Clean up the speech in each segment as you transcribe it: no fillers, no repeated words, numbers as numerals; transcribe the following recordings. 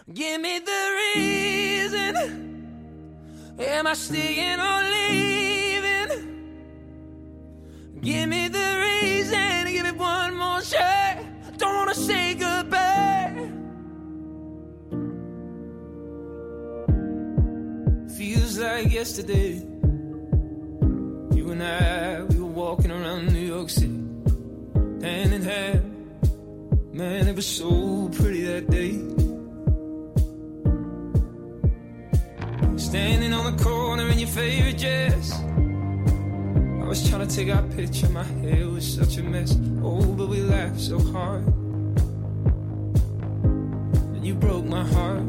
Give me the reason. Am I staying or leaving? Give me the reason. Give it one more shot. Don't wanna say goodbye. Feels like yesterday. You and I, we were walking around New York City, hand in hand. Man, it was so pretty that day. Standing on the corner in your favorite dress. I was trying to take our picture, my hair was such a mess. Oh, but we laughed so hard. And you broke my heart.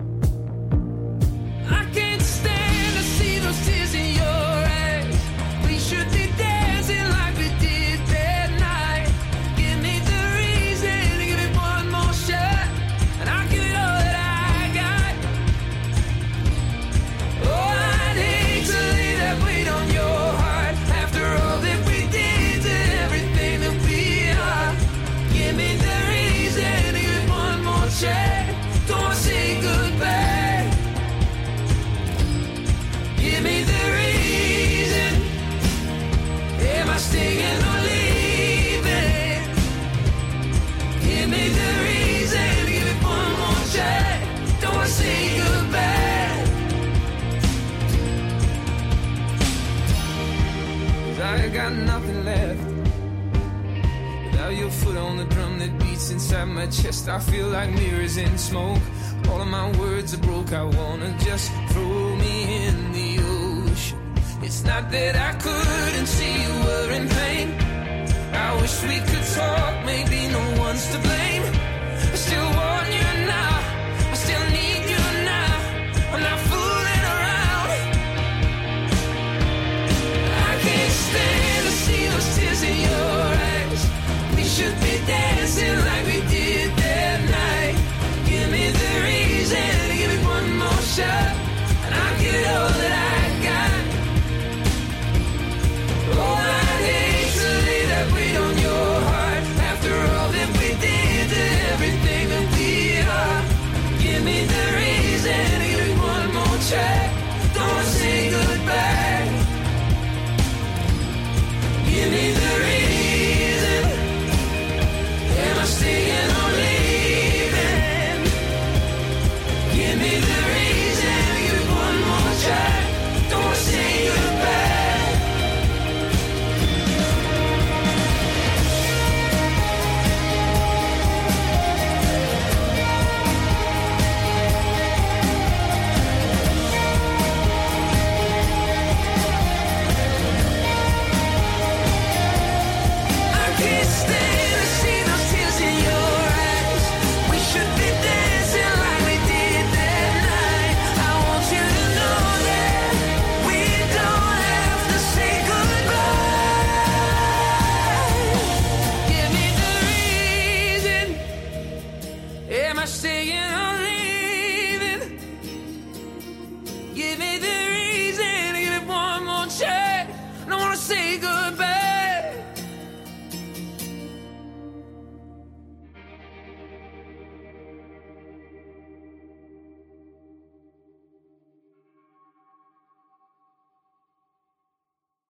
I can't stand to see those tears in your eyes. We should be dancing like we did that night. Give me the reason, give me one more shot, and I'll give it all that I got. Oh, I'd hate to lay that weight on your heart. After all that we did to everything that we are. Give me the reason, give me one more shot. Don't wanna say goodbye. Give me the reason. Am I staying or leaving? Give me the reason. Give me one more shot. Don't wanna say goodbye. 'Cause I got nothing left. Without your foot on the drum that beats inside my chest, I feel like mirrors in smoke. All of my words are broke. I wanna just throw me in the ocean. It's not that I couldn't see you were in pain. I wish we could talk, maybe no one's to blame. I still want you now, I still need you now. I'm not fooling around. I can't stand to see those tears in your eyes. We should be dancing like we did that night. Give me the reason, give me one more shot, and I'll give it all that I got. Oh, I'd hate to lay that weight on your heart. After all that we did to everything that we are. Give me the reason, give me one more try. Don't wanna say goodbye. Give me the reason.